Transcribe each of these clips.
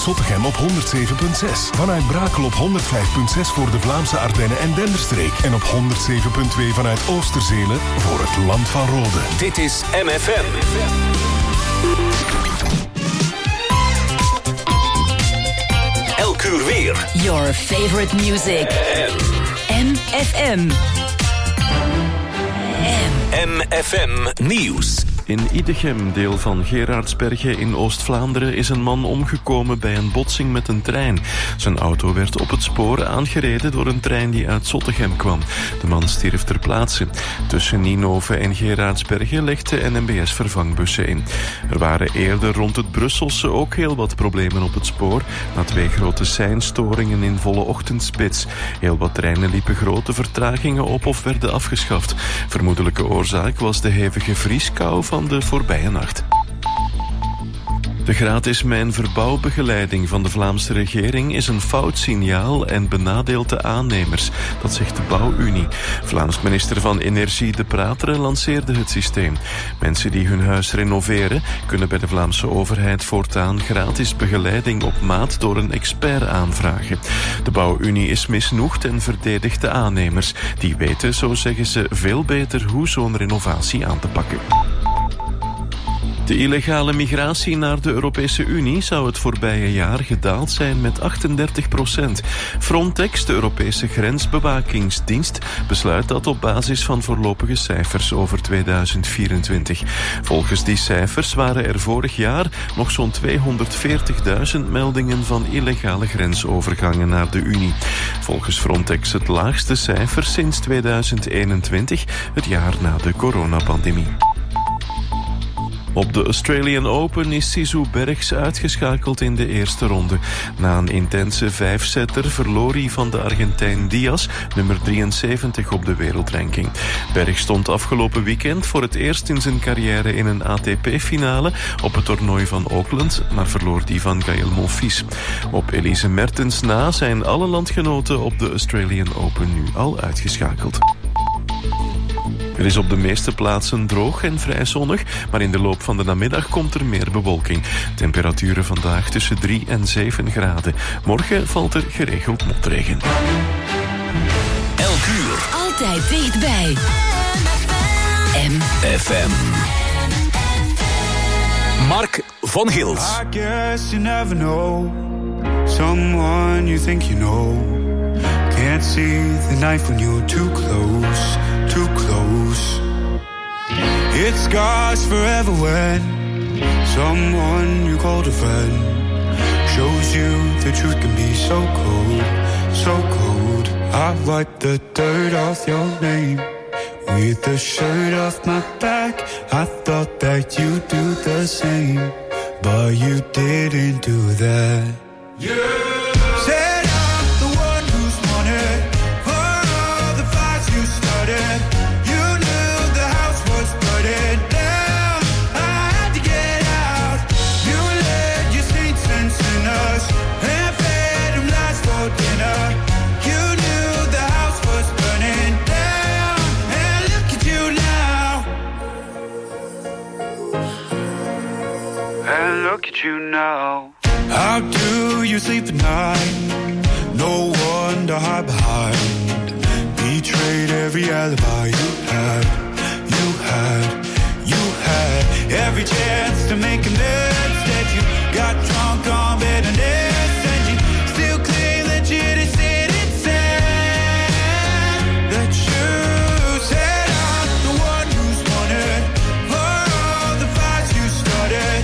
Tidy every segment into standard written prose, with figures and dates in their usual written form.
Zottegem op 107.6. Vanuit Brakel op 105.6 voor de Vlaamse Ardennen en Denderstreek. En op 107.2 vanuit Oosterzelen voor het Land van Rode. Dit is MFM. Elk uur weer. Your favorite music. MFM. MFM Nieuws. In Idegem, deel van Gerardsbergen in Oost-Vlaanderen, is een man omgekomen bij een botsing met een trein. Zijn auto werd op het spoor aangereden door een trein die uit Zottegem kwam. De man stierf ter plaatse. Tussen Ninove en Gerardsbergen legt de NMBS vervangbussen in. Er waren eerder rond het Brusselse ook heel wat problemen op het spoor, na 2 grote seinstoringen in volle ochtendspits. Heel wat treinen liepen grote vertragingen op of werden afgeschaft. Vermoedelijke oorzaak was de hevige vrieskou van de voorbije nacht. De gratis mijnverbouwbegeleiding van de Vlaamse regering is een fout signaal en benadeelt de aannemers. Dat zegt de Bouwunie. Vlaams minister van Energie De Prateren lanceerde het systeem. Mensen die hun huis renoveren kunnen bij de Vlaamse overheid voortaan gratis begeleiding op maat door een expert aanvragen. De Bouwunie is misnoegd en verdedigt de aannemers. Die weten, zo zeggen ze, veel beter hoe zo'n renovatie aan te pakken. De illegale migratie naar de Europese Unie zou het voorbije jaar gedaald zijn met 38%. Frontex, de Europese grensbewakingsdienst, besluit dat op basis van voorlopige cijfers over 2024. Volgens die cijfers waren er vorig jaar nog zo'n 240.000 meldingen van illegale grensovergangen naar de Unie. Volgens Frontex het laagste cijfer sinds 2021, het jaar na de coronapandemie. Op de Australian Open is Sisu Bergs uitgeschakeld in de eerste ronde. Na een intense 5-setter verloor hij van de Argentijn Diaz, nummer 73 op de wereldranking. Bergs stond afgelopen weekend voor het eerst in zijn carrière in een ATP-finale op het toernooi van Auckland, maar verloor die van Gaël Monfils. Op Elise Mertens na zijn alle landgenoten op de Australian Open nu al uitgeschakeld. Er is op de meeste plaatsen droog en vrij zonnig, maar in de loop van de namiddag komt er meer bewolking. Temperaturen vandaag tussen 3 en 7 graden. Morgen valt er geregeld motregen. Elk uur. Altijd dichtbij. MFM. Mark van Gilt. I guess you never know someone you think you know. Can't see the knife when you're too close, too close. It scars forever when someone you called a friend shows you the truth can be so cold, so cold. I wipe the dirt off your name with the shirt off my back. I thought that you'd do the same, but you didn't do that. Yeah. Look at you now. How do you sleep at night? No one to hide behind. Betrayed every alibi you had. You had, you had every chance to make amends. Instead you got drunk on bitterness, and you still claim that you didn't sit inside. That you said I'm the one who's wanted for all the fights you started.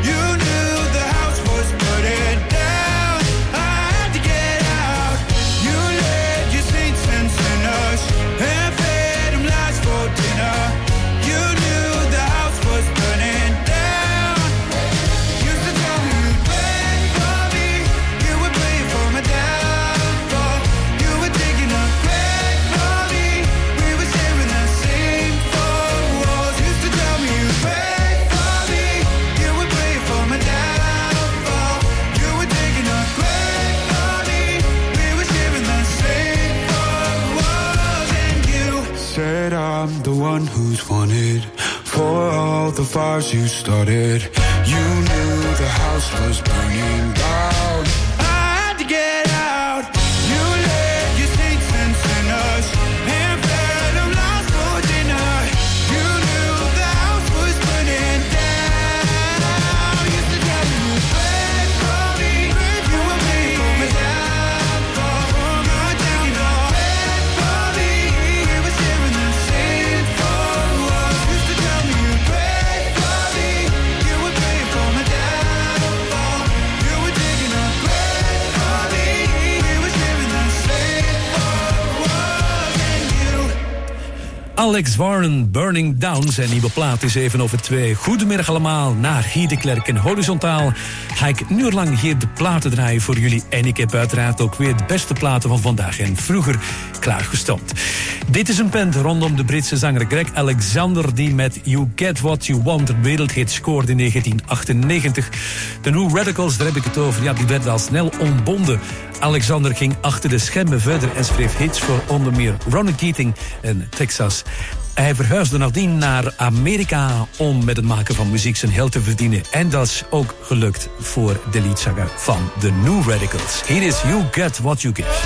I'm the one who's wanted for all the fires you started. You knew the house was burning down. Alex Warren, Burning Down. Zijn nieuwe plaat is 1:07. Goedemiddag allemaal, naar Guy de Klerk en Horizontaal. Ga ik een uur lang hier de platen draaien voor jullie. En ik heb uiteraard ook weer de beste platen van vandaag en vroeger klaargestoomd. Dit is een band rondom de Britse zanger Greg Alexander, die met You Get What You Want een wereldhit scoorde in 1998. De New Radicals, daar heb ik het over, ja, die werden al snel ontbonden. Alexander ging achter de schermen verder en schreef hits voor onder meer Ronnie Keating en Texas. Hij verhuisde nadien naar Amerika om met het maken van muziek zijn geld te verdienen. En dat is ook gelukt voor de leadzanger van The New Radicals. Hier is You Get What You Give.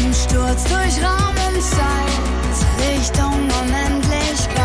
Ein Sturz durch Raum und Zeit, Richtung Unendlichkeit.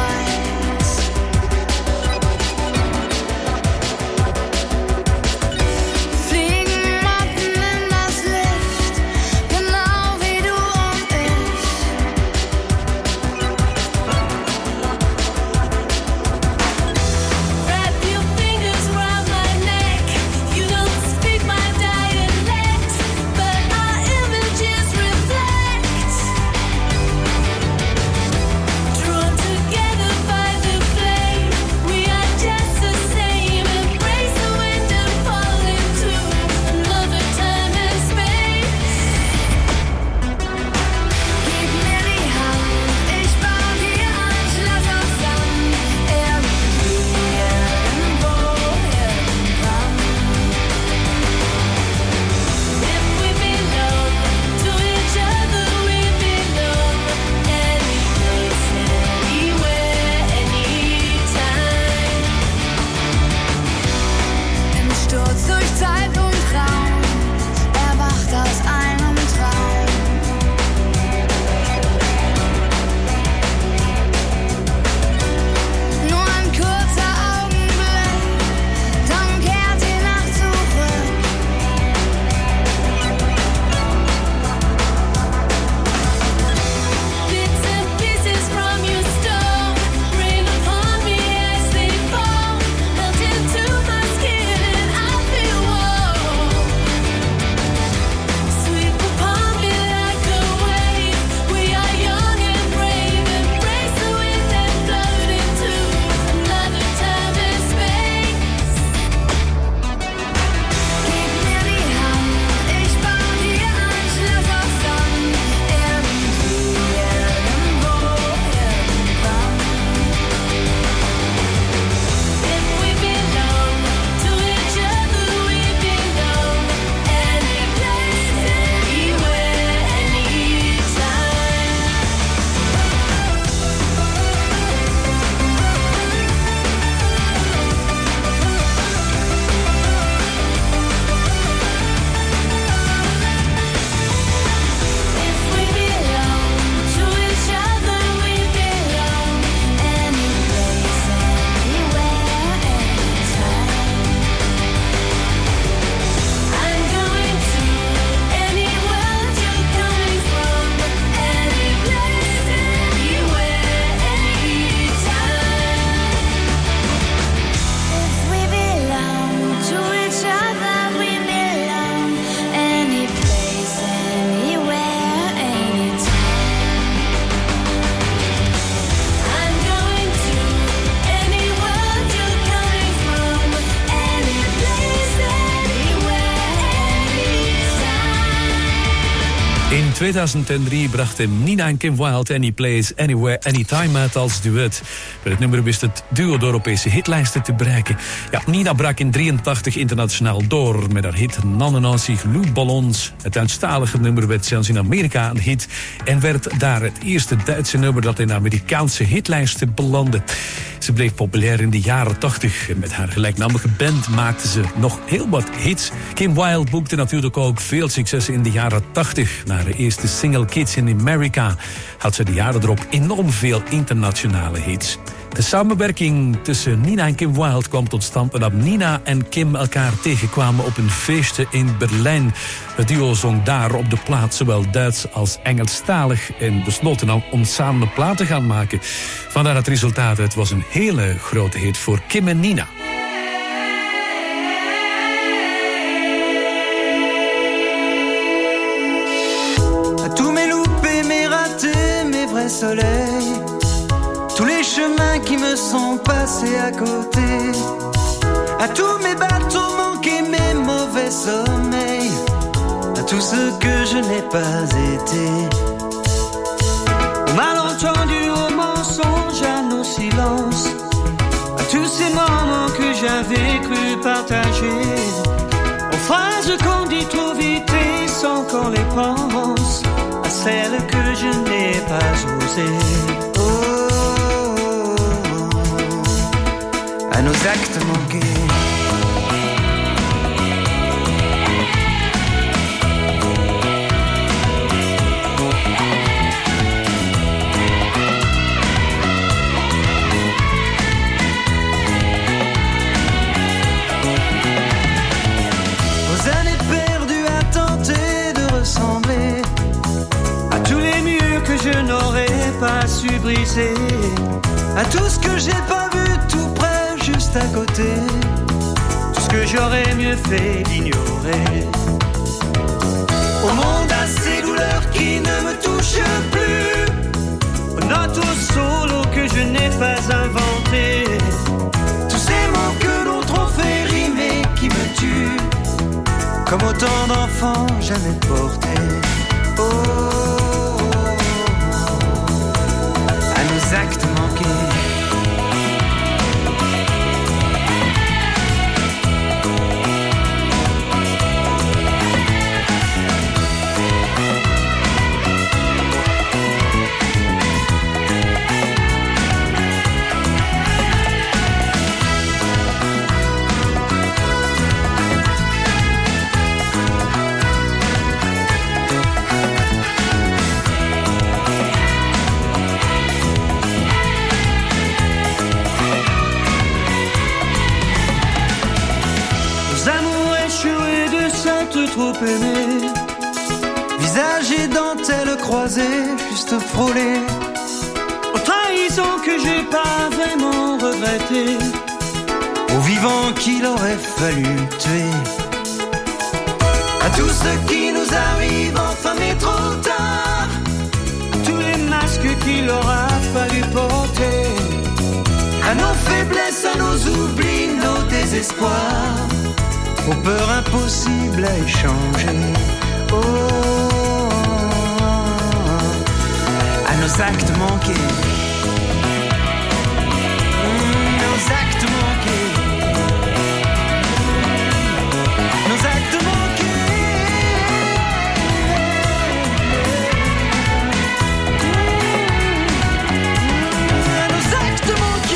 In 2003 brachten Nina en Kim Wilde Any Place, Anywhere, Anytime uit als duet. Met het nummer wist het duo de Europese hitlijsten te bereiken. Ja, Nina brak in 83 internationaal door met haar hit Nananasi Luchtballons. Het Duitsstalige nummer werd zelfs in Amerika een hit en werd daar het eerste Duitse nummer dat in de Amerikaanse hitlijsten belandde. Ze bleef populair in de jaren 80 en met haar gelijknamige band maakte ze nog heel wat hits. Kim Wilde boekte natuurlijk ook veel successen in de jaren 80. Na haar eerste single Kids in America had ze de jaren erop enorm veel internationale hits. De samenwerking tussen Nina en Kim Wilde kwam tot stand nadat Nina en Kim elkaar tegenkwamen op een feestje in Berlijn. Het duo zong daar op de plaat zowel Duits als Engelstalig en besloten dan om samen een plaat te gaan maken. Vandaar het resultaat. Het was een hele grote hit voor Kim en Nina. Tous mes loupés, mes ratés, mes vrais soleils, tous les chemins qui me sont passés à côté, à tous mes bateaux manqués, mes mauvais sommeils, à tout ce que je n'ai pas été, aux malentendus, aux mensonges, à nos silences, à tous ces moments que j'avais cru partager, aux phrases qu'on dit trop vite et sans qu'on les pense, à celles que je n'ai pas osées. À nos actes manqués. suis brisé, à tout ce que j'ai pas vu tout près, juste à côté, tout ce que j'aurais mieux fait d'ignorer. Au monde à ces douleurs qui ne me touchent plus, aux notes au solo que je n'ai pas inventé, tous ces mots que l'autre ont fait rimer qui me tuent, comme autant d'enfants jamais portés. Oh, à nos actes manqués. Trop aimé, visage et dentelle croisée, juste frôlé, aux trahisons que j'ai pas vraiment regrettées, aux vivants qu'il aurait fallu tuer, à tout ce qui nous arrive enfin mais trop tard, tous les masques qu'il aura fallu porter, à nos faiblesses, à nos oublis, nos désespoirs, aux peurs impossibles à échanger. Oh, à nos actes manqués. Nos actes manqués. Nos actes manqués. À nos actes manqués.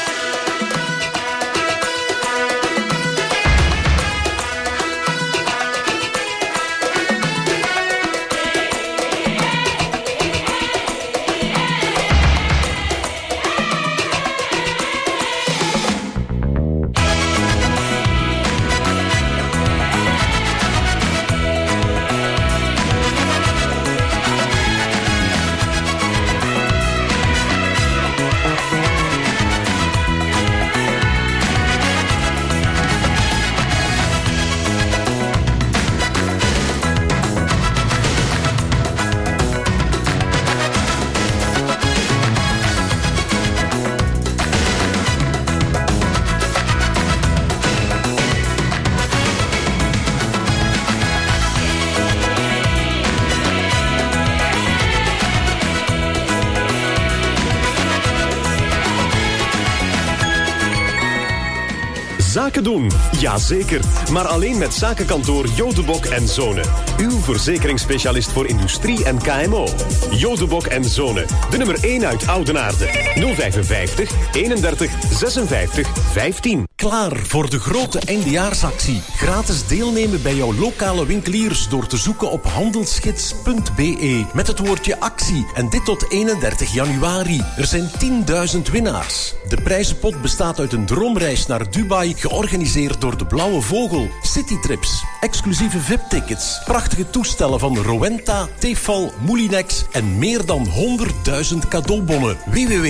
Zaken doen? Jazeker. Maar alleen met zakenkantoor Jodebok en Zonen. Uw verzekeringsspecialist voor industrie en KMO. Jodebok en Zonen. De nummer 1 uit Oudenaarde. 055 31 56 15. Klaar voor de grote eindejaarsactie. Gratis deelnemen bij jouw lokale winkeliers door te zoeken op handelsgids.be met het woordje actie. En dit tot 31 januari. Er zijn 10.000 winnaars. De prijzenpot bestaat uit een droomreis naar Dubai, georganiseerd door de Blauwe Vogel, citytrips, exclusieve VIP-tickets, prachtige toestellen van Rowenta, Tefal, Moulinex en meer dan 100.000 cadeaubonnen.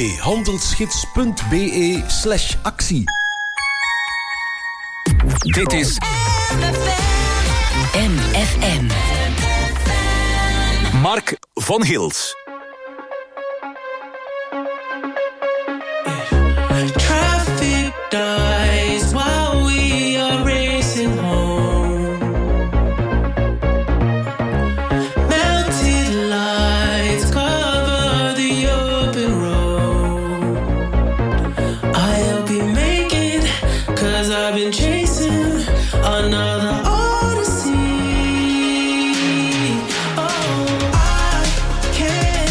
www.handelsgids.be/actie. Dit is MFM. Mark van Gils. Traffic dies while we are racing home. Melted lights cover the open road. I'll be making, 'cause I've been chasing another odyssey. Oh, I can't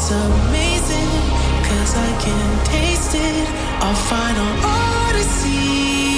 It's amazing, 'cause I can taste it. Our final odyssey.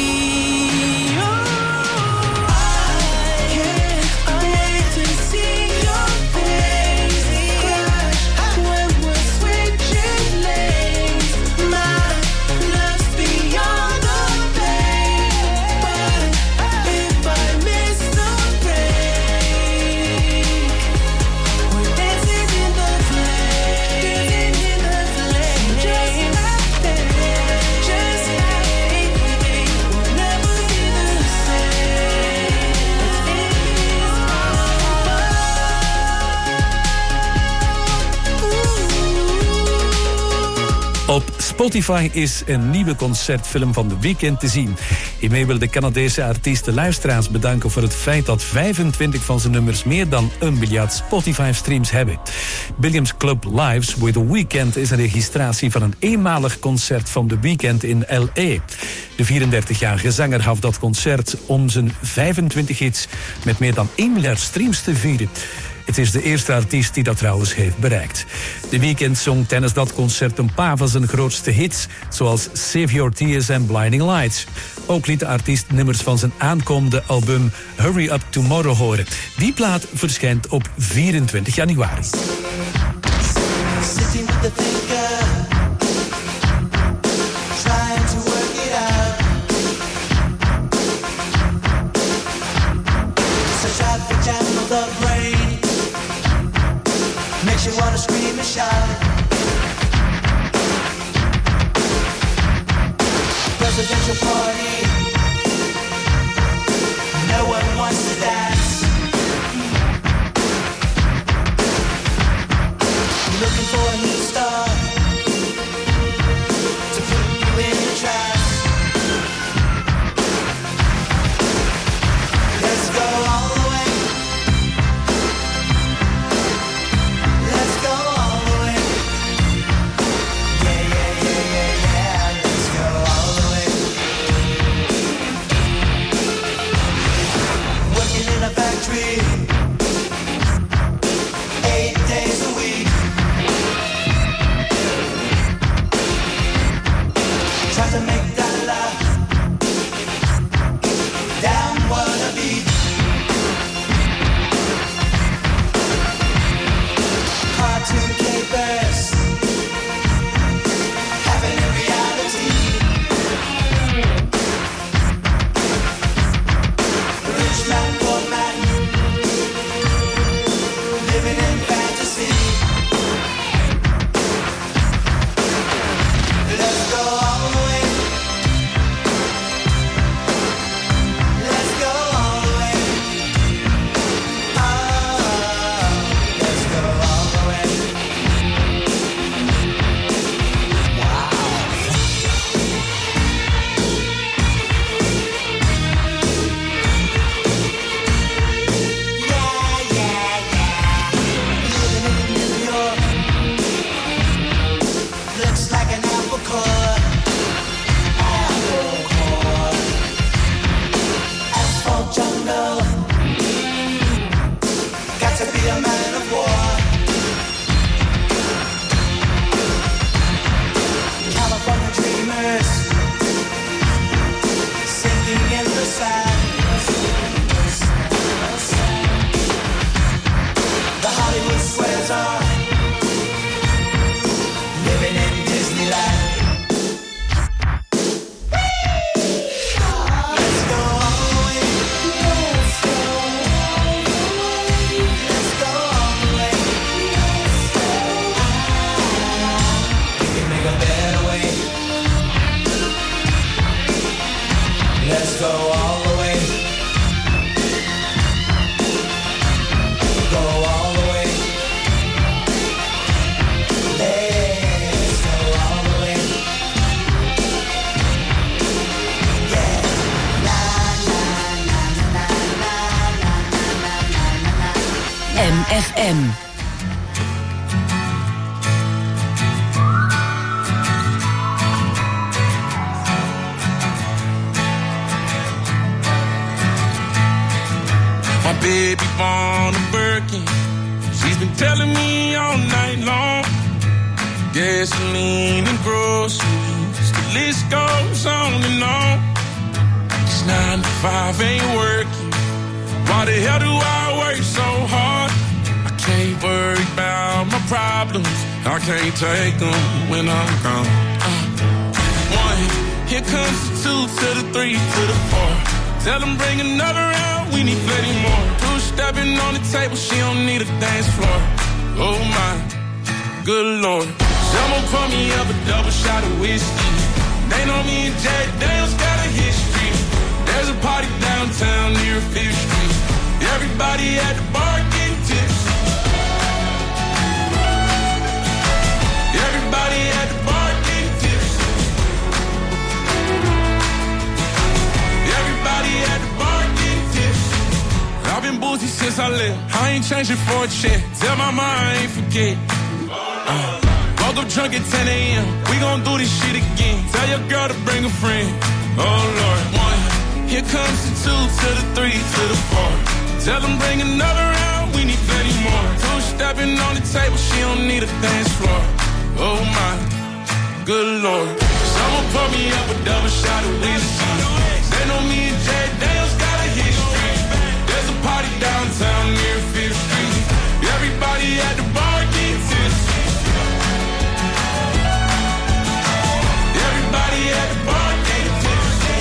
Op Spotify is een nieuwe concertfilm van The Weeknd te zien. Hiermee wil de Canadese artiest de luisteraars bedanken voor het feit dat 25 van zijn nummers meer dan 1 miljard Spotify-streams hebben. Billiams Club Lives with The Weeknd is een registratie van een eenmalig concert van The Weeknd in L.A. De 34-jarige zanger gaf dat concert om zijn 25 hits met meer dan 1 miljard streams te vieren. Het is de eerste artiest die dat trouwens heeft bereikt. The Weeknd zong tijdens dat concert een paar van zijn grootste hits, zoals Save Your Tears en Blinding Lights. Ook liet de artiest nummers van zijn aankomende album Hurry Up Tomorrow horen. Die plaat verschijnt op 24 januari. Makes you wanna scream and shout. Presidential party. No one wants to dance. You're looking for a new star to put you in the trance. Let's go all the way. Factory, 8 days a week. Try to make that laugh. Damn wannabe. Cartoon capers, having a reality. Rich man, poor man, living in fantasy. Let's go all the way. Let's go all the way. Let's go all the way. A man of war. California dreamers sinking in the sand. The Hollywood squares are living in Disneyland. Let's go all the way. Let's go all the way. Let's go all the way. We can make a better way. Let's go all the way. Go all the way. Let's go all the way. Yeah. Na na na na na na na na na. MFM. My baby born a Birkin. She's been telling me all night long gasoline and groceries. The list goes on and on. 'Cause 9 to 5 ain't working. Why the hell do I work so hard? I can't worry about my problems. I can't take them when I'm gone. 1, here comes the 2 to the 3 to the 4. Tell them bring another round, we need plenty more. 2 stepping on the table, she don't need a dance floor. Oh my, good Lord. Someone pour me up a double shot of whiskey. They know me and Jack Daniels got a history. There's a party downtown near 5th Street. Everybody at the bar getting tipsy. Everybody at the bar getting tipsy. Everybody at the bar getting tipsy. I've been boozy since I left. I ain't changing for a check. Tell my mind I ain't forget. Woke up drunk at 10 a.m. We gon' do this shit again. Tell your girl to bring a friend. Oh Lord. 1, here comes the 2 to the 3 to the 4. Tell them bring another round, we need plenty more. 2 stepping on the table, she don't need a dance floor. Oh my, good Lord. Someone pour me up a double shot of whiskey. They know me and Jack Daniels got a history. There's a party downtown near 5th Street. Everybody at the bar getting tipsy. Everybody at the bar getting tipsy.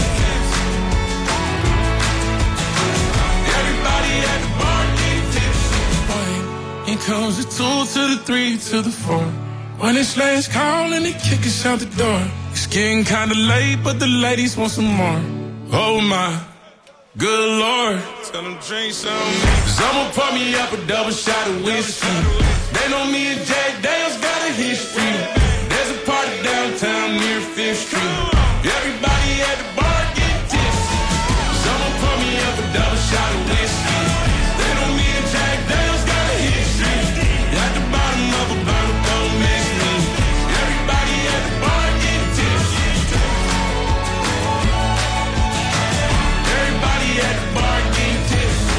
Everybody at the bar getting tipsy. Here comes the 2 to the 3 to the 4. When it's last call and they kick us out the door. It's getting kinda late, but the ladies want some more. Oh my, good Lord. Tell them drink some. Someone pour me up a double shot of whiskey. They know me and Jack Daniels got a history. There's a party downtown near 5th Street. Everybody at the bar getting tipsy. Someone pour me up a double shot of whiskey. They know me and Jack Daniels got a history. At the bottom of a bottle, don't miss me. Everybody at the bar getting tipsy. Everybody at the bar getting tipsy.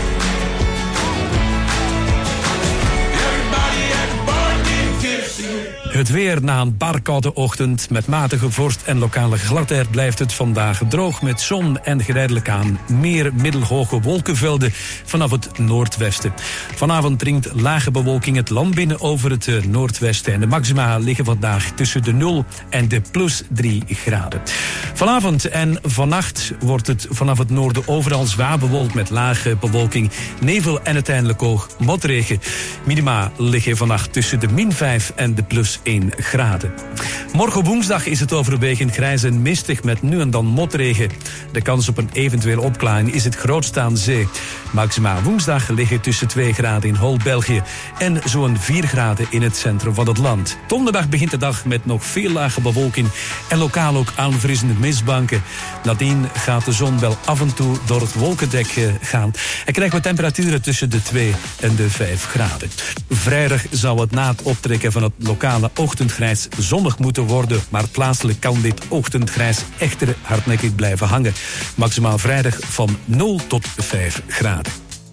Everybody at the bar getting tipsy. Het weer na een barkoude ochtend met matige vorst en lokale gladheid blijft het vandaag droog met zon en geleidelijk aan meer middelhoge wolkenvelden vanaf het noordwesten. Vanavond dringt lage bewolking het land binnen over het noordwesten en de maxima liggen vandaag tussen de 0 en de +3 graden. Vanavond en vannacht wordt het vanaf het noorden overal zwaar bewolkt met lage bewolking, nevel en uiteindelijk ook motregen. Minima liggen vannacht tussen de -5 en de +1 graden. Morgen woensdag is het overwegend grijs en mistig met nu en dan motregen. De kans op een eventuele opklaring is het grootst aan zee. Maxima woensdag liggen tussen 2 graden in Hol-België en zo'n 4 graden in het centrum van het land. Donderdag begint de dag met nog veel lage bewolking en lokaal ook aanvriezende mistbanken. Nadien gaat de zon wel af en toe door het wolkendek gaan en krijgen we temperaturen tussen de 2 en de 5 graden. Vrijdag zal het na het optrekken van het lokale ochtendgrijs zonnig moeten worden, maar plaatselijk kan dit ochtendgrijs echter hardnekkig blijven hangen. Maximaal vrijdag van 0 tot 5 graden.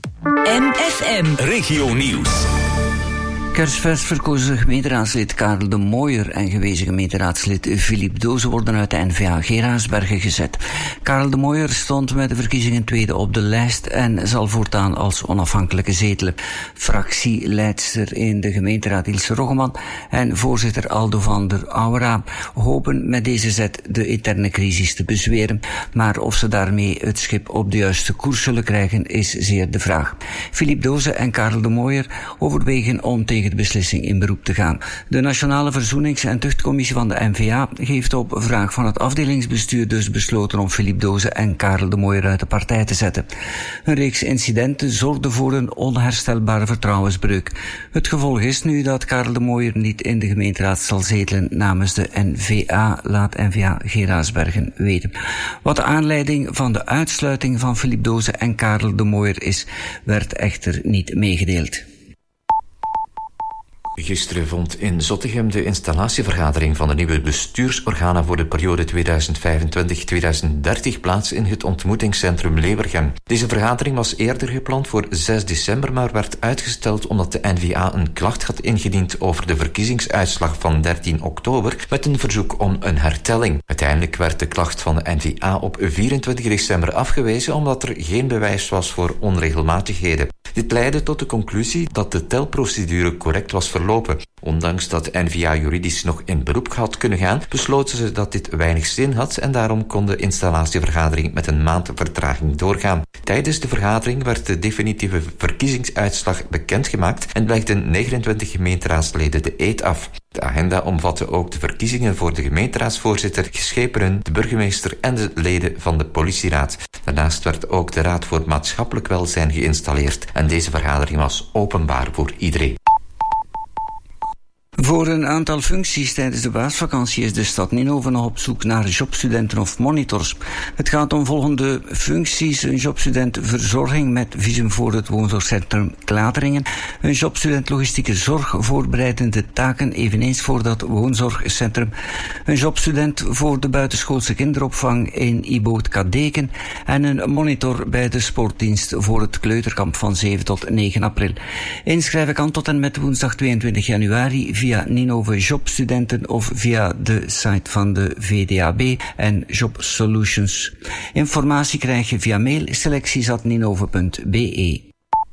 MFM Regio Nieuws. Kerstvers verkozen gemeenteraadslid Karel de Mooijer en gewezen gemeenteraadslid Philippe Doze worden uit de N-VA Geraardsbergen gezet. Karel de Mooijer stond met de verkiezingen tweede op de lijst en zal voortaan als onafhankelijke zetelen. Fractieleidster in de gemeenteraad Ilse Roggeman en voorzitter Aldo van der Aura hopen met deze zet de interne crisis te bezweren, maar of ze daarmee het schip op de juiste koers zullen krijgen is zeer de vraag. Philippe Doze en Karel de Mooijer overwegen om tegen de beslissing in beroep te gaan. De Nationale Verzoenings- en Tuchtcommissie van de N-VA heeft op vraag van het afdelingsbestuur dus besloten om Philippe Doze en Karel de Mooijer uit de partij te zetten. Een reeks incidenten zorgde voor een onherstelbare vertrouwensbreuk. Het gevolg is nu dat Karel de Mooijer niet in de gemeenteraad zal zetelen namens de N-VA, laat N-VA Geraardsbergen weten. Wat de aanleiding van de uitsluiting van Philippe Doze en Karel de Mooijer is, werd echter niet meegedeeld. Gisteren vond in Zottegem de installatievergadering van de nieuwe bestuursorganen voor de periode 2025-2030 plaats in het ontmoetingscentrum Leeuwergem. Deze vergadering was eerder gepland voor 6 december, maar werd uitgesteld omdat de N-VA een klacht had ingediend over de verkiezingsuitslag van 13 oktober met een verzoek om een hertelling. Uiteindelijk werd de klacht van de N-VA op 24 december afgewezen omdat er geen bewijs was voor onregelmatigheden. Dit leidde tot de conclusie dat de telprocedure correct was verlopen. Ondanks dat de N-VA juridisch nog in beroep had kunnen gaan, besloten ze dat dit weinig zin had en daarom kon de installatievergadering met een maand vertraging doorgaan. Tijdens de vergadering werd de definitieve verkiezingsuitslag bekendgemaakt en legden 29 gemeenteraadsleden de eed af. De agenda omvatte ook de verkiezingen voor de gemeenteraadsvoorzitter, geschepenen, de burgemeester en de leden van de politieraad. Daarnaast werd ook de Raad voor Maatschappelijk Welzijn geïnstalleerd en deze vergadering was openbaar voor iedereen. Voor een aantal functies tijdens de paasvakantie is de stad Ninove nog op zoek naar jobstudenten of monitors. Het gaat om volgende functies: een jobstudent verzorging met visum voor het woonzorgcentrum Klateringen, een jobstudent logistieke zorg voorbereidende taken eveneens voor dat woonzorgcentrum, een jobstudent voor de buitenschoolse kinderopvang in Iboot Kadeken en een monitor bij de sportdienst voor het kleuterkamp van 7 tot 9 april. Inschrijven kan tot en met woensdag 22 januari via Ninove Jobstudenten of via de site van de VDAB en Job Solutions. Informatie krijg je via mail selecties@ninove.be.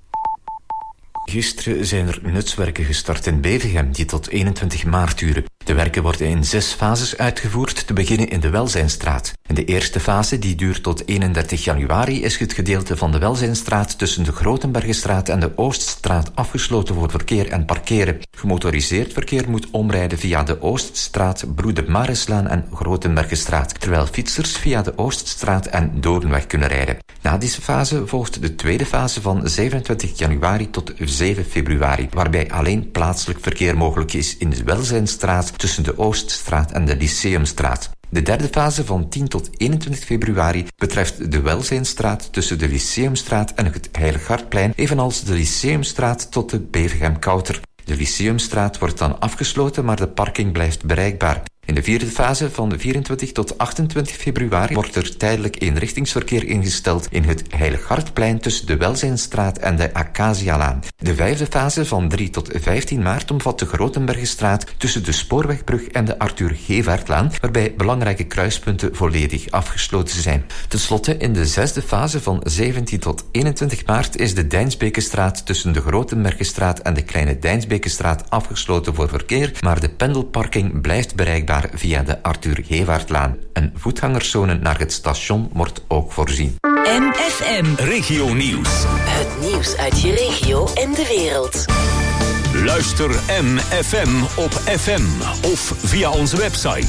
Gisteren zijn er nutswerken gestart in Bevegem die tot 21 maart duren. De werken worden in 6 fases uitgevoerd, te beginnen in de Welzijnstraat. In de eerste fase, die duurt tot 31 januari, is het gedeelte van de Welzijnstraat tussen de Grotenbergenstraat en de Ooststraat afgesloten voor verkeer en parkeren. Gemotoriseerd verkeer moet omrijden via de Ooststraat, Broeder Marislaan en Grotenbergenstraat, terwijl fietsers via de Ooststraat en Doornweg kunnen rijden. Na deze fase volgt de tweede fase van 27 januari tot 7 februari, waarbij alleen plaatselijk verkeer mogelijk is in de Welzijnstraat tussen de Ooststraat en de Lyceumstraat. De derde fase van 10 tot 21 februari betreft de Welzijnstraat tussen de Lyceumstraat en het Heilighartplein, evenals de Lyceumstraat tot de Bevegem-Kouter. De Lyceumstraat wordt dan afgesloten, maar de parking blijft bereikbaar. In de vierde fase van de 24 tot 28 februari wordt er tijdelijk eenrichtingsverkeer ingesteld in het Heilighartplein tussen de Welzijnstraat en de Acacialaan. De vijfde fase van 3 tot 15 maart omvat de Grotenbergenstraat tussen de Spoorwegbrug en de Arthur Gevaertlaan, waarbij belangrijke kruispunten volledig afgesloten zijn. Ten slotte, in de zesde fase van 17 tot 21 maart is de Dijnsbekenstraat tussen de Grotenbergenstraat en de Kleine Dijnsbekenstraat afgesloten voor verkeer, maar de pendelparking blijft bereikbaar via de Arthur Gevaertlaan. Een voetgangerszone naar het station wordt ook voorzien. MFM Regio Nieuws. Het nieuws uit je regio en de wereld. Luister MFM op FM of via onze website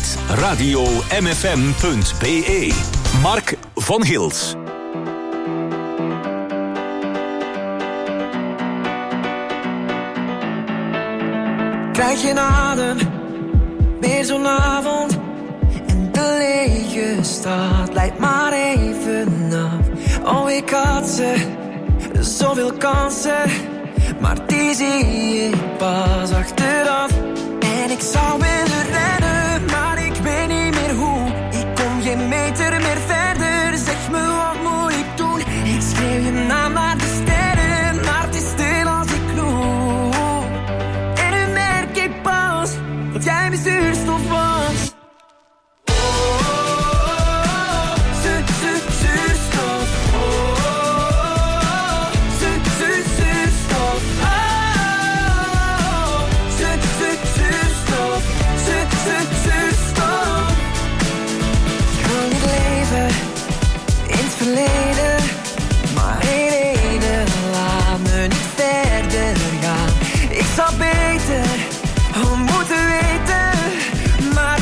radio-mfm.be. Mark van Hils. Krijg je adem, weer zo'n avond en de lege stad leidt maar even af. Oh, ik had zoveel kansen, maar die zie ik pas achteraf. En ik zou willen rennen, maar ik weet niet meer hoe. Ik kom geen meter meer verder, zeg me wat moet ik doen? Ik schreeuw je naam naar de sterren, maar het is stil als ik roep. En nu merk ik pas dat jij mijn zuurstof was. Maar één reden laat me niet verder gaan. Ik zou beter moeten weten, maar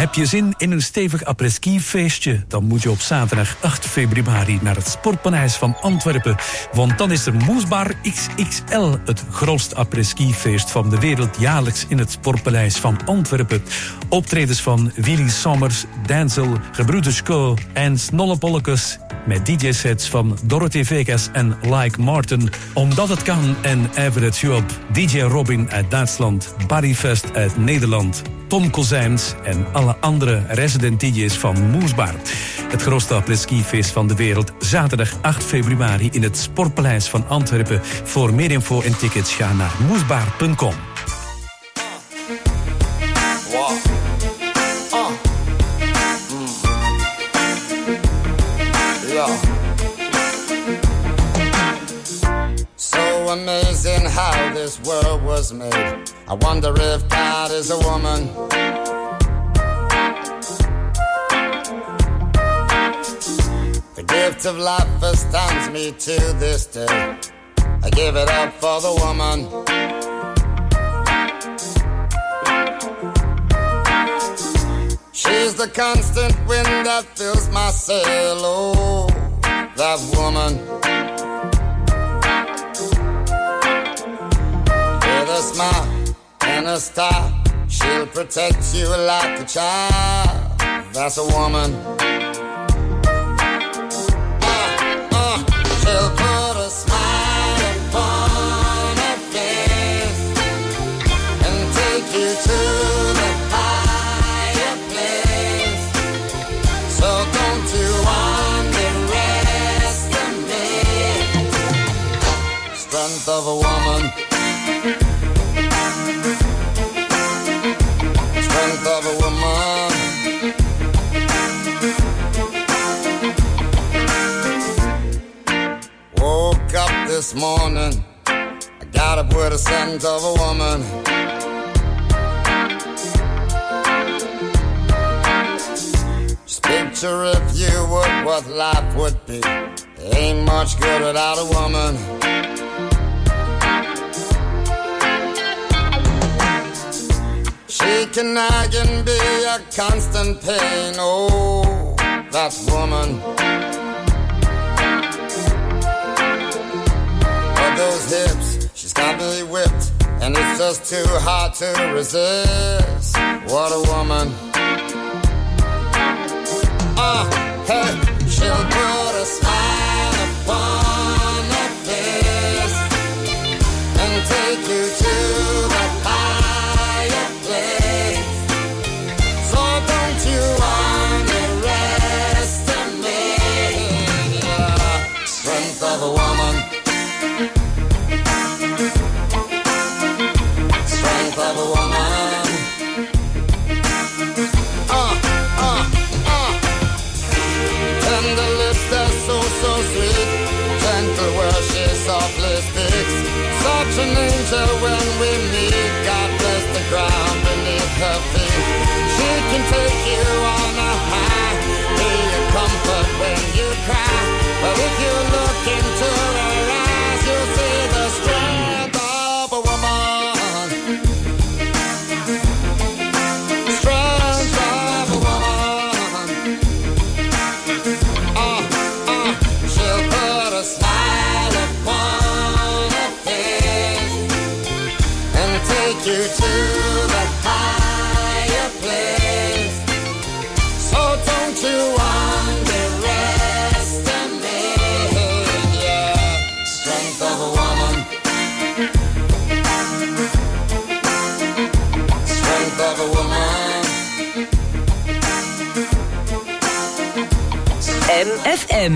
Heb je zin in een stevig après-ski feestje? Dan moet je op zaterdag 8 februari naar het Sportpaleis van Antwerpen. Want dan is er Moesbar XXL, het grootste après-ski feest van de wereld, jaarlijks in het Sportpaleis van Antwerpen. Optredens van Willy Sommers, Denzel, Gebroeders Co en Snollebollekes, met DJ-sets van Dorothy Vegas en Like Martin, Omdat het kan en Everett Job, DJ Robin uit Duitsland, Barry Fest uit Nederland, Tom Kozijns en alle andere resident DJ's van Moesbar. Het grootste après-ski-feest van de wereld, zaterdag 8 februari in het Sportpaleis van Antwerpen. Voor meer info en tickets ga naar moesbar.com. So amazing how this world was made. I wonder if God is a woman. The gift of life astounds me to this day. I give it up for the woman. She's the constant wind that fills my sail. Oh, that woman. With a smile and a star, she'll protect you like a child. That's a woman. She'll put a smile upon her face and take you to the higher place. So don't you underestimate strength of a woman. Strength of a woman. Woke up this morning, I got up with a scent of a woman. Just picture if you would what life would be. Ain't much good without a woman. She can nag and be a constant pain. Oh, that woman. But those hips, she's got me whipped, and it's just too hard to resist. What a woman. Hey, she'll put a smile upon her face and take you to the higher place. So don't you underestimate strength of a woman. Strength of a woman. Tender lips, they're so sweet. Gentle where she softly speaks. Such an angel when we meet. God bless the ground beneath her feet. She can take you on a high, be a comfort when you cry. But if you look into her eyes, you'll see the strength of a woman. Strength of a woman. She'll put a smile upon her face and take you to the higher place. So don't you underestimate, strength of a woman. Strength of a woman. MFM.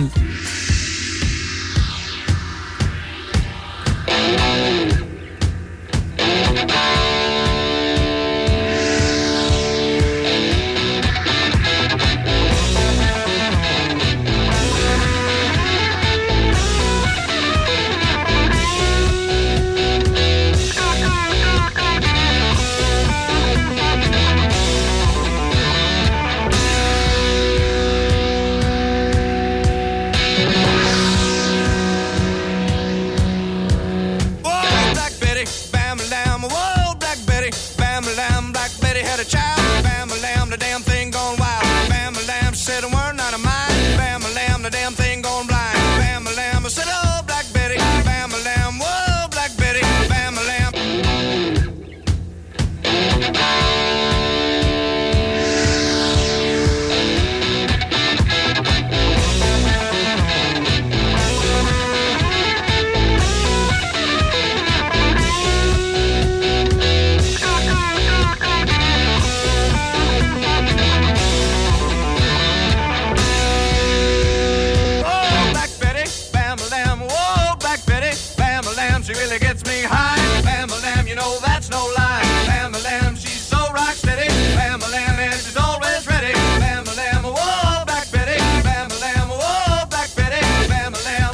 really gets me high. Bam-a-lam, you know that's no lie. Bam-a-lam, she's so rock steady. Bam-a-lam, and she's always ready. Bam-a-lam, whoa, Black Betty. Bam-a-lam, whoa, Black Betty. Bam-a-lam.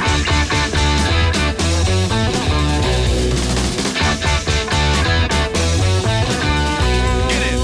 Get it.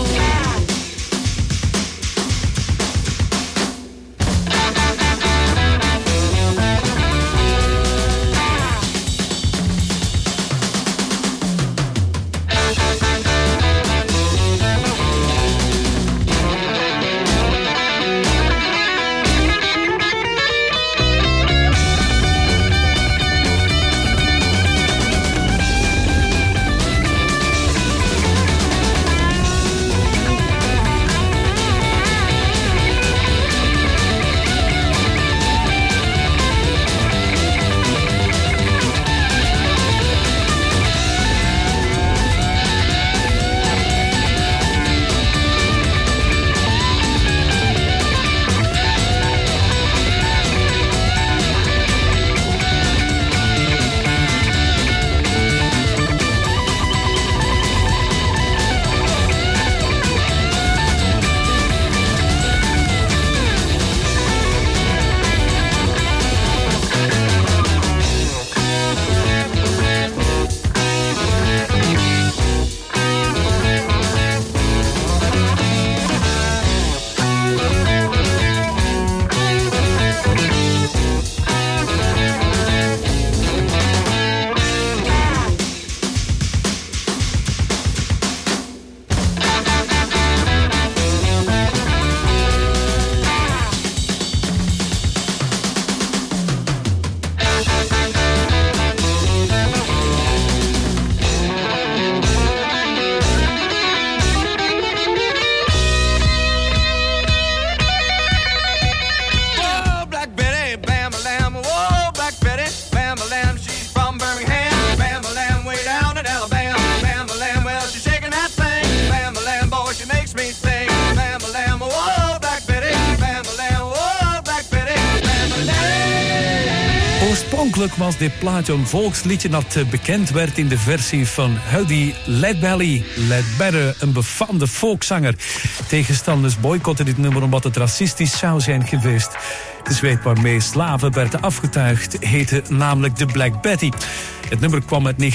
Oorspronkelijk was dit plaatje een volksliedje dat bekend werd in de versie van Huddy Ledbelly. Ledbetter, een befaamde folkzanger. Tegenstanders boycotten dit nummer omdat het racistisch zou zijn geweest. De zweet waarmee slaven werden afgetuigd heette namelijk de Black Betty. Het nummer kwam uit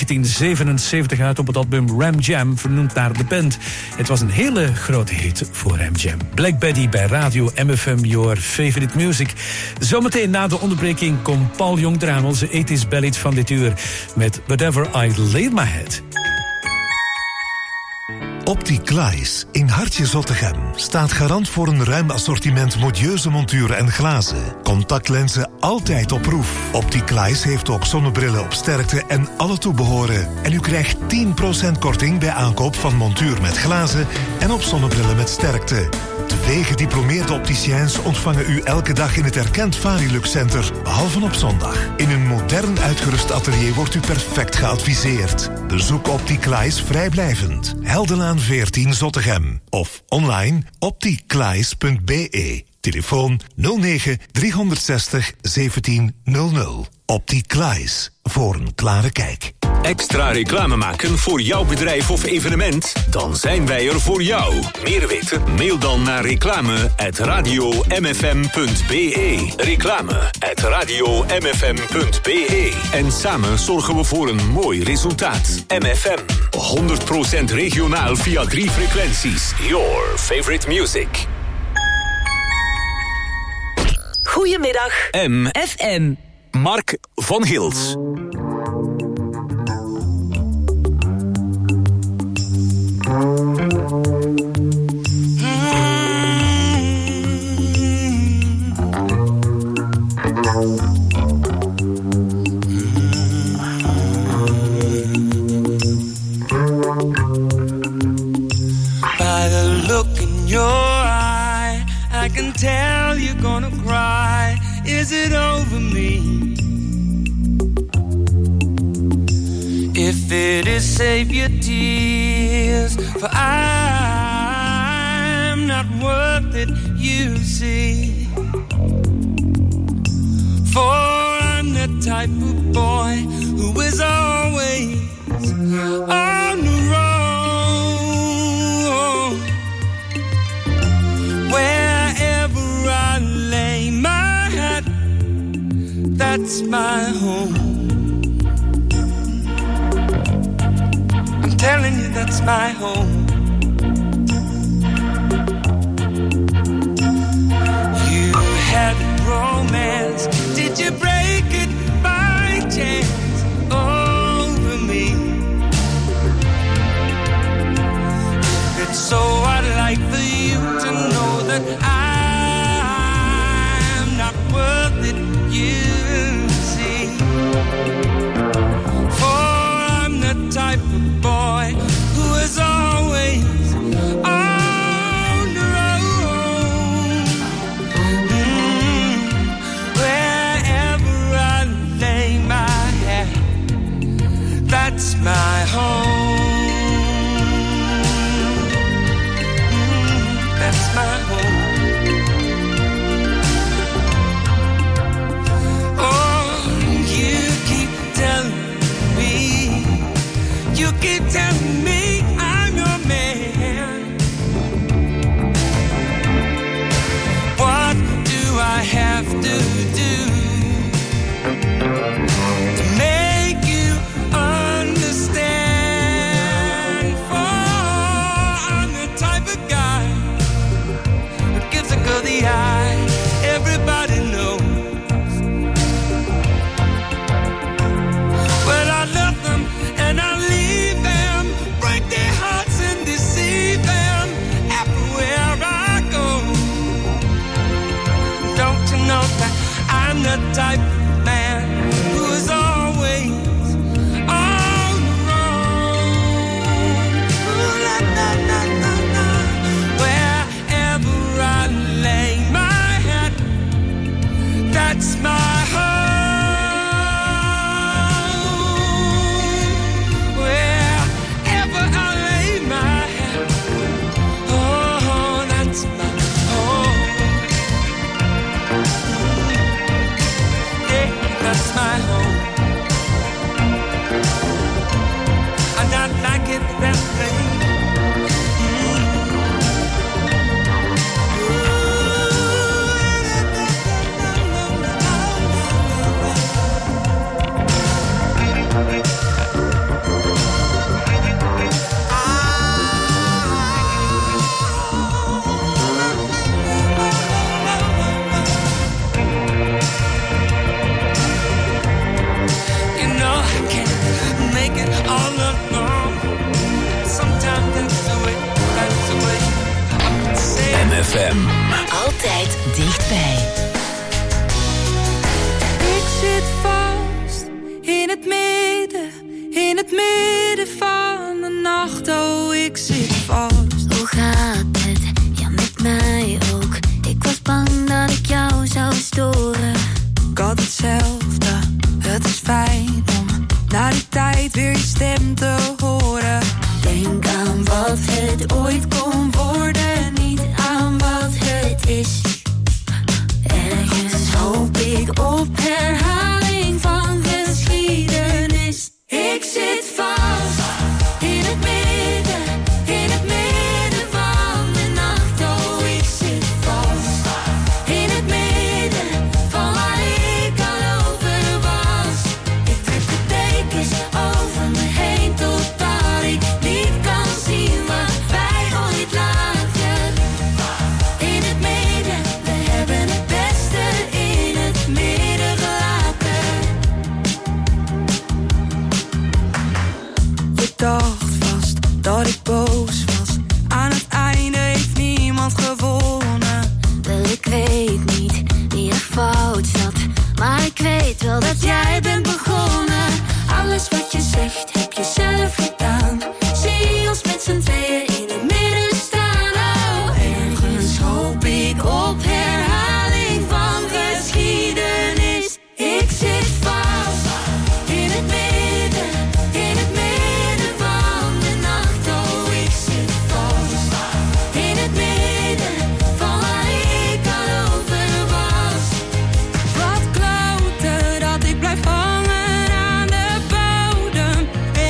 1977 uit op het album Ram Jam, vernoemd naar de band. Het was een hele grote hit voor Ram Jam. Black Betty bij Radio MFM, your favorite music. Zometeen na de onderbreking komt Paul Jong eraan, onze 80s ballad van dit uur, met Whatever I Laid My Head. Opticlies in Hartje Zottegem staat garant voor een ruim assortiment modieuze monturen en glazen. Contactlenzen altijd op proef. Opticlies heeft ook zonnebrillen op sterkte en alle toebehoren. En u krijgt 10% korting bij aankoop van montuur met glazen en op zonnebrillen met sterkte. 2 gediplomeerde opticiens ontvangen u elke dag in het erkend Varilux Center, behalve op zondag. In een modern uitgerust atelier wordt u perfect geadviseerd. Bezoek Opticlies vrijblijvend. Heldenlaan 14 Zottegem. Of online opticlies.be. Telefoon 09 360 1700. Opticlies. Voor een klare kijk. Extra reclame maken voor jouw bedrijf of evenement? Dan zijn wij er voor jou. Meer weten? Mail dan naar reclame@radiomfm.be. Reclame@radiomfm.be. En samen zorgen we voor een mooi resultaat. MFM. 100% regionaal via 3 frequenties. Your favorite music. Goedemiddag. MFM. Mark van Gils. By the look in your eye, I can tell you're gonna cry. Is it over me? If it is, save your tears, for I'm not worth it, you see. For I'm the type of boy who is always telling you that's my home. You had romance, did you break it by chance over me? If it's so, I'd like for you to know that I'm not worth it, you see. For I'm the type of boy who is always on the road. Wherever I lay my head, that's my home. That's my home. You keep telling me I'm your man. What do I have to do to make you understand? For I'm the type of guy who gives a girl the eye. Everybody knows. But I love them and I leave them, break their hearts and deceive them everywhere I go. Don't you know that I'm the type of man who is always on the road? Ooh, la, la, la, la, la. Wherever I lay my head, that's my home. That's my home. I don't like it that way. FM. Altijd dichtbij. Ik zit vast in het midden van de nacht. Oh, ik zit vast. Hoe gaat het? Ja, met mij ook. Ik was bang dat ik jou zou storen. Ik had hetzelfde. Het is fijn om na die tijd weer je stem te horen. Denk aan wat het ooit kon worden, niet aan wat het is. Ergens hoop ik op herhaling van geschiedenis. Ik zit vast in het midden van de nacht. Oh, ik zit vast in het midden van waar ik al over was. Ik trek de dekens over me heen totdat ik niet kan zien wat wij ooit lagen. In het midden, we hebben het beste in het midden gelaten. Je dacht vast dat ik boos was. Aan het einde heeft niemand gewonnen. Wel, ik weet niet wie er fout zat, maar ik weet wel dat jij bent begonnen. Alles wat je zegt heb je zelf gedaan. Zie ons met z'n tweeën in het midden staan. Oh, ergens hoop ik op herhaling van geschiedenis. Ik zit vast in het midden van de nacht. Oh, ik zit vast in het midden van waar ik al over was. Wat kloten dat ik blijf hangen aan de bodem.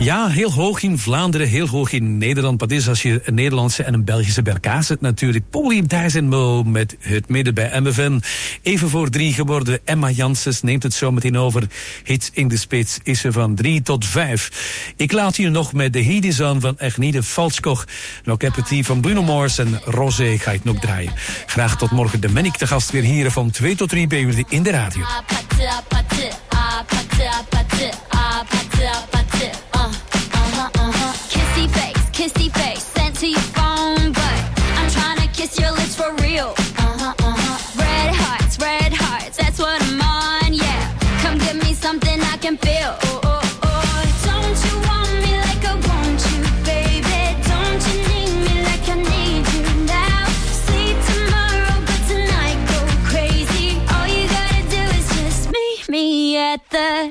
Ja, heel hoog in Vlaanderen, heel hoog in Nederland. Wat is als je een Nederlandse en een Belgische bij elkaar zet natuurlijk. Polly Dyson Mo met het midden bij MFM. Even voor 3 geworden. Emma Janssens neemt het zo meteen over. Hits in de spits is er van 3 tot 5. Ik laat hier nog met de Hidizan van Agnide Falskog. Nog Appetit van Bruno Mars en Rosé ga ik nog draaien. Graag tot morgen. De ben ik te gast weer hier van 2 tot 3 bij jullie in de radio. Kissy face, sent to your phone, but I'm trying to kiss your lips for real. Red hearts, that's what I'm on, yeah. Come give me something I can feel. Don't you want me like I want you, baby? Don't you need me like I need you now? Sleep tomorrow, but tonight go crazy. All you gotta do is just meet me at the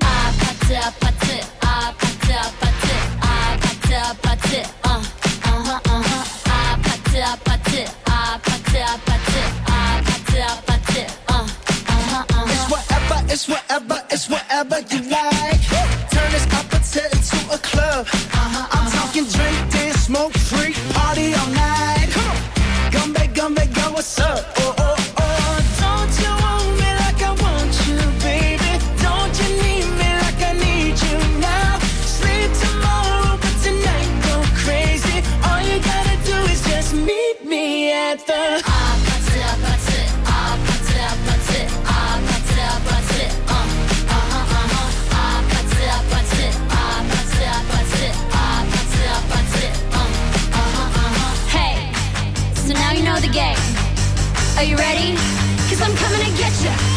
It's whatever you like. Turn this appetite into a club. I'm talking drink, dance, smoke, freak, party all night. Gumbe, go, what's up? Don't you want me like I want you, baby? Don't you need me like I need you now? Sleep tomorrow, but tonight go crazy. All you gotta do is just meet me at the Are you ready? 'Cause I'm coming to get ya.